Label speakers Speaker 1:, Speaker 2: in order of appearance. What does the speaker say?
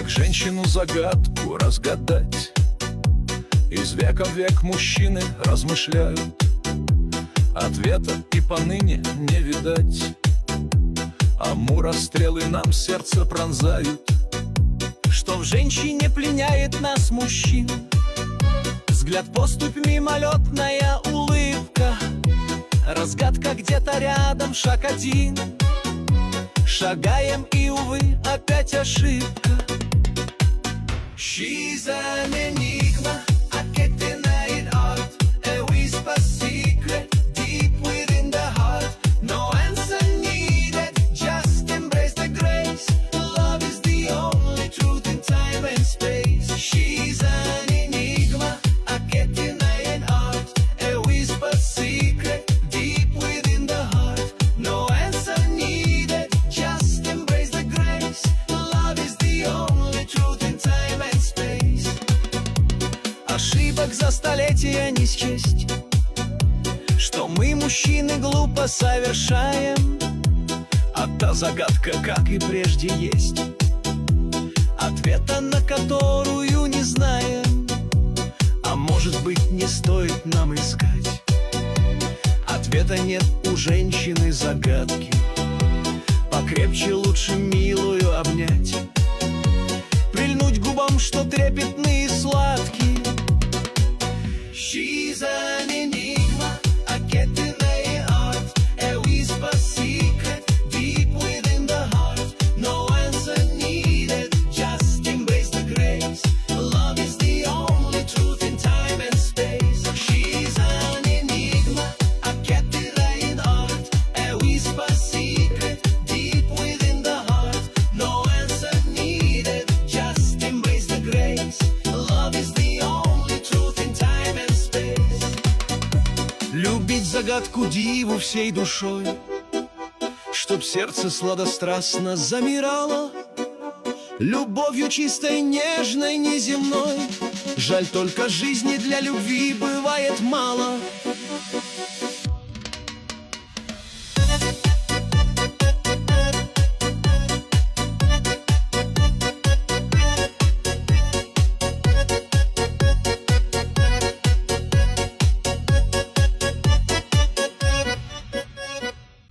Speaker 1: женщину-загадку разгадать. Из века в век мужчины размышляют, ответа и поныне не видать. Амура стрелы нам сердце пронзают.
Speaker 2: Что в женщине пленяет нас, мужчин? Взгляд, поступь, мимолетная улыбка. Разгадка где-то рядом, шаг один. Шагаем и, увы, опять ошибка.
Speaker 3: She's an enigma, a kitten in art, a whisper secret deep within the heart. No answer needed, just embrace the grace. Love is the only truth in time and space. She's an enigma, a kitten in art, a whisper secret deep within the heart. No answer needed, just embrace the grace. Love is the only truth in time and space.
Speaker 2: Ошибок за столетия не счесть, что мы, мужчины, глупо совершаем.
Speaker 1: А та загадка, как и прежде, есть,
Speaker 2: Ответа на которую не знаем.
Speaker 1: а может быть, не стоит нам искать.
Speaker 2: Ответа нет у женщины загадки.
Speaker 1: Покрепче лучше милую обнять,
Speaker 2: Прильнуть к губам, что трепетные и сладкие.
Speaker 3: She's an enigma, a kitten in art, a whisper secret deep within the heart. No answer needed, just embrace the grace. Love is the only truth in time and space. She's an enigma, a kitten in art, a whisper secret deep within the heart. No answer needed, just embrace the grace. Love is the only truth in time and space.
Speaker 2: Любить загадку диву всей душой,
Speaker 1: чтоб сердце сладострастно
Speaker 2: замирало любовью чистой, нежной, неземной.
Speaker 1: Жаль только жизни для любви бывает мало.